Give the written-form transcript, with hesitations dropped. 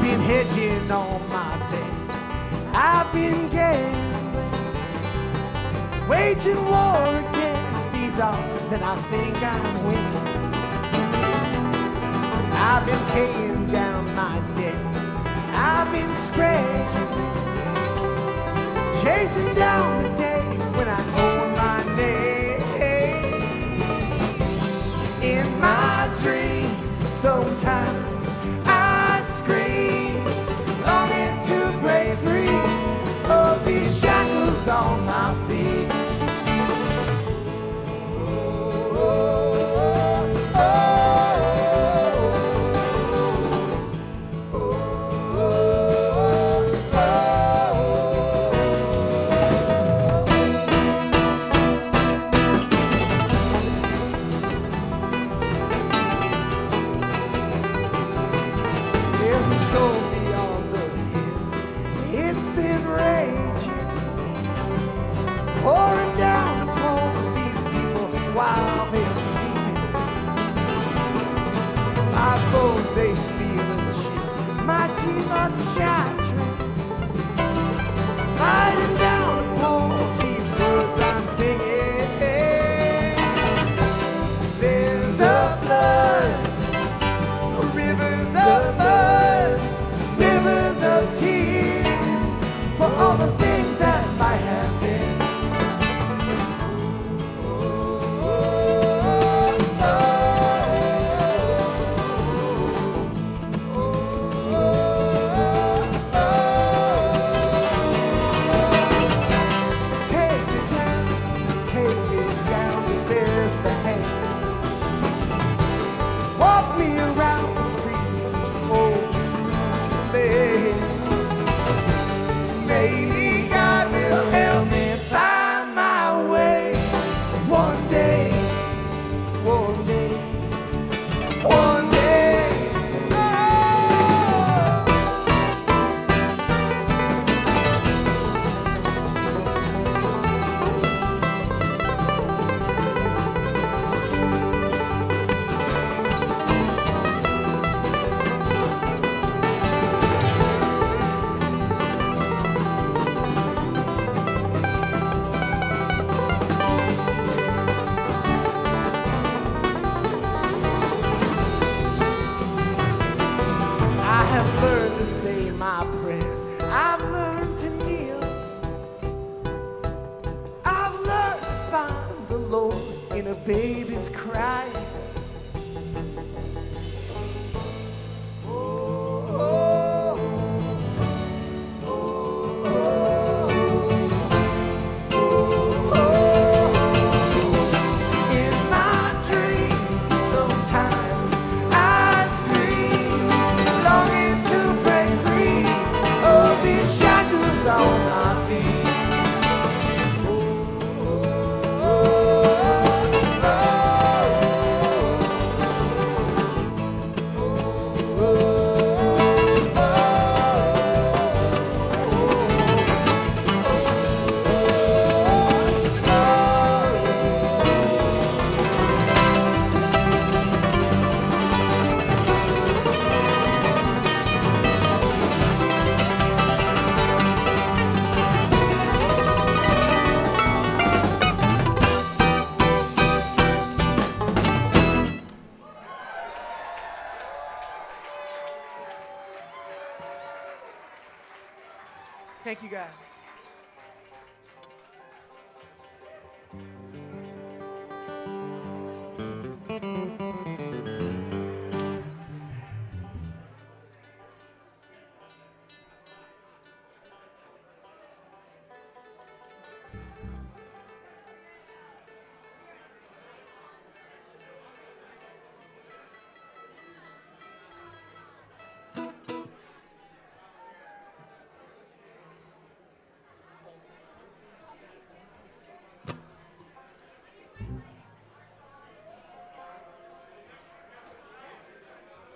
been hedging on my bets. I've been gambling, waging war against these odds, and I think I'm winning. I've been paying down my debts. I've been scrambling, chasing down the day when I own my name. In my dreams, sometimes I scream, longing to break free of these shackles on my feet. There's a storm beyond the hill. It's been raging, pouring down upon these people while they're sleeping. My bones, they feel a chill. My teeth are chattering, riding down upon these words I'm singing. There's a flood, rivers of blood, rivers of tears, for all those things that might have been. Take me down to Bethlehem. Walk me around the streets of old Jerusalem. Maybe God will help me find my way. One day, one day, one day. I have learned to say my prayers. I've learned to kneel. I've learned to find the Lord in a baby's cry. In my dreams, sometimes I scream, longing to break free of these shackles on my feet. Thank you, guys.